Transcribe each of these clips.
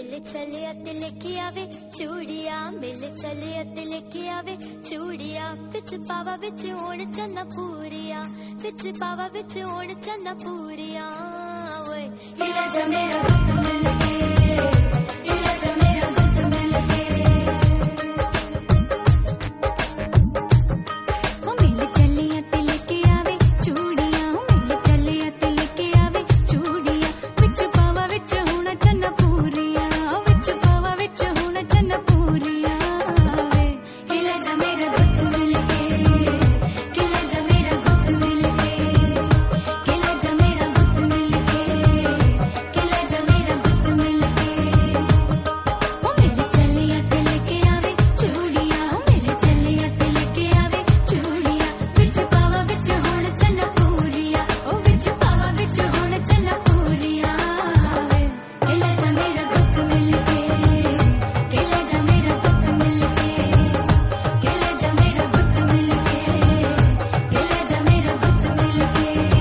मिल चलिया तिल की आवे चूड़िया मिल चलिया तिल की आवे चूड़िया बिच पावा बिच होण चन्ना पूरिया बिच पावा बिच होण चन्ना पूरिया ओए हिला जा मेरा गुत मिल के हिला जा मेरा गुत मिल के ओ मिल चलिया तिल की आवे चूड़िया मिल चलिया तिल की आवे चूड़िया बिच पावा बिच होण चन्ना पूरिया बिच पावा बिच होण चन्ना पूरिया वे हिला जा मेरा गुत मिल के हिला जा मेरा गुत मिल के हिला जा मेरा गुत मिल के हिला जा मेरा गुत मिल के ओ मिल चलिया तिल के आवे चूड़िया मिल चलिया तिल के आवे चूड़िया बिच पावा बिच होण चन्ना पूरिया ओ बिच पावा बिच होण चन्ना पूरिया वे हिला जा मेरा गुत मिल के हिला जा मेरा गुत मिल के हिला जा मेरा गुत मिल के हिला जा मेरा गुत मिल के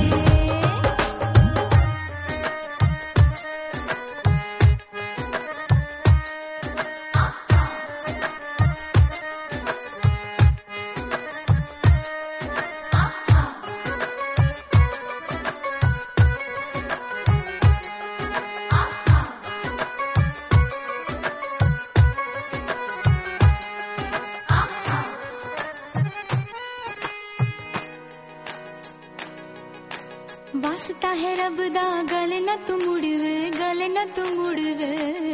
वास्ता है रब दा गल न तू मुड़वे गल न तू मुड़वे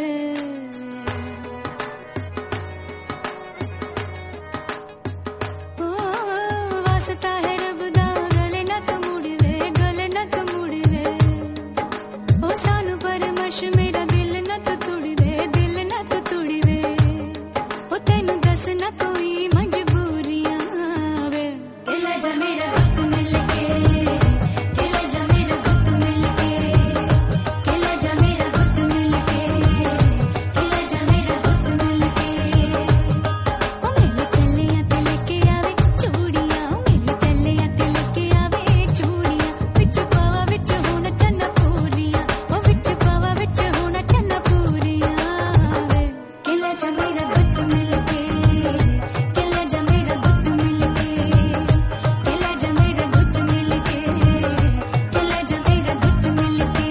ओ वास्ता है रब दा गल न तू मुड़वे गल न तू मुड़वे ओ सानू परमश मेरा दिल न तू तुड़वे दिल न तू तुड़वे ओ तेनू दस न कोई मजबूरियां वे हिला जा मेरा गुत मिल के हिला जा मेरा गुत मिल के हिला जा मेरा गुत मिल के हिला जा मेरा गुत मिल के ओ मिल चलिया तिल के आवे चूड़िया मिल चलिया तिल के आवे चूड़िया बिच पावा बिच होण चन्ना पूरिया ओ बिच पावा बिच होण चन्ना पूरिया वे हिला जा मेरा गुत मिल के हिला जा मेरा गुत मिल के हिला जा मेरा गुत मिल के हिला जा मेरा गुत मिल के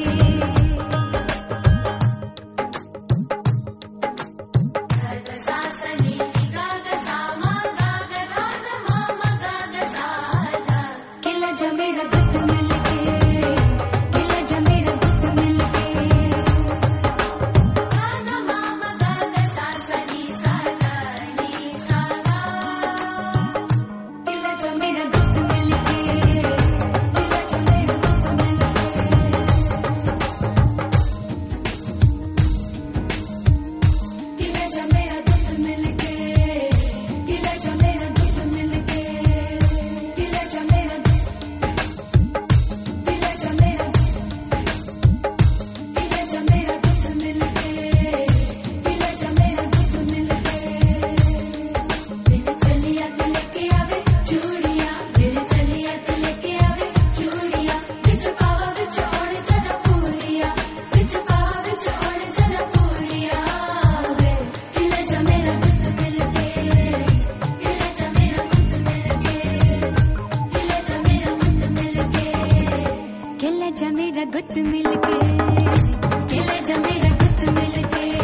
हिला जा मेरा गुत मिल के हिला जा मेरा गुत मिल के गा मा मा गा गा सा सा नी सा गा नी सा गा हिला जा मेरा गुत मिल के हिला जा मेरा गुत मिल के हिला जा मेरा गुत मिल के हिला जा मेरा गुत मिल के हिला जा मेरा हिला जा मेरा हिला जा मेरा गुत मिल के हिला जा मेरा गुत मिल के मिल चलिया तिल के आवे चूड़िया मिल चलिया तिल के आवे चूड़िया बिच पावा बिच होण चन्ना पूरिया बिच पावा बिच होण चन्ना पूरिया वे हिला जा मेरा गुत मिल के हिला जा मेरा गुत मिल के हिला जा मेरा गुत मिल के हिला जा मेरा गुत मिल के हिला जा मेरा गुत मिल के